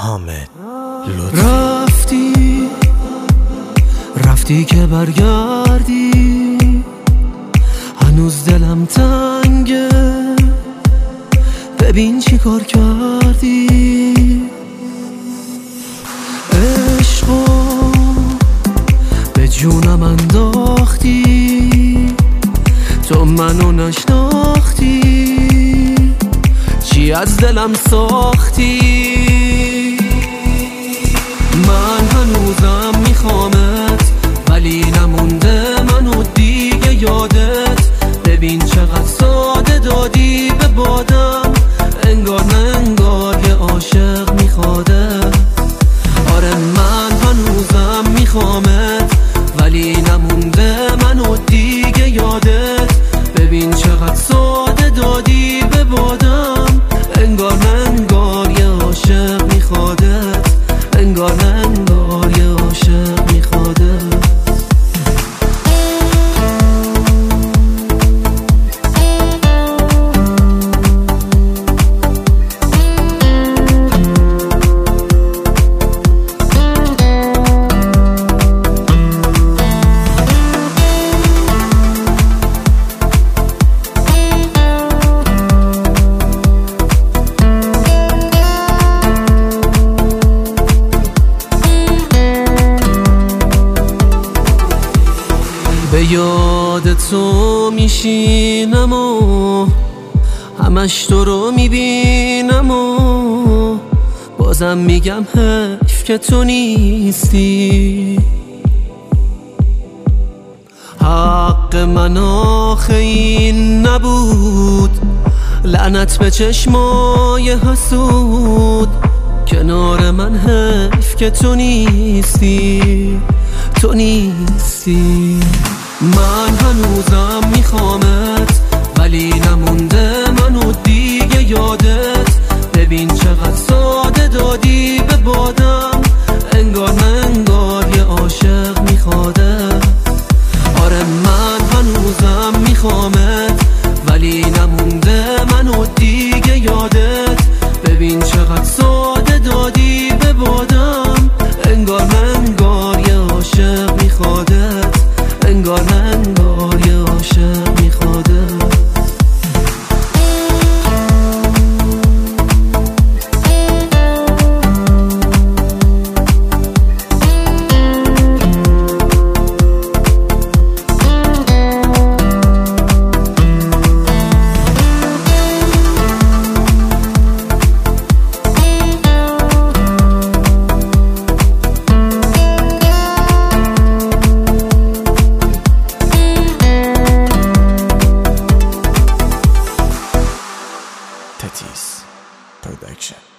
حامد لطفی. رفتی که برگردی، هنوز دلم تنگه، ببین چی کار کردی. عشقو به جونم انداختی، تو منو نشناختی، چی از دلم ساختی. من هنوزم میخوامت، ولی نمونده منو دیگه یادت. ببین چقدر ساده دادی به بادم، انگار نه انگار یه عاشق میخوادت. آره من هنوزم میخوامت، ولی نمونده منو دیگه یادت. ببین چقدر ساده دادی به بادم، انگار نه انگار یه عاشق میخوادت، انگار نه انگار یه عاشق میخوادت. به یاد تو میشینم و همش تو رو میبینم و بازم میگم حیف که تو نیستی. حق من آخه این نبود، لعنت به چشمای حسود. کنار من حیف که تو نیستی، تو نیستی. من هنوزم میخوامت، ولی نمونده منو دیگه یادت. ببین چقدر ساده دادی به بادم، انگار نه انگار یه عاشق میخوادت. آره من هنوزم میخوامت، ولی نمونده منو دیگه یادت. ببین چقدر ساده دادی به بادم، انگار نه انگار یه عاشق میخوادت، انگار نه انگار یه عاشق میخوادت. Tatis Production.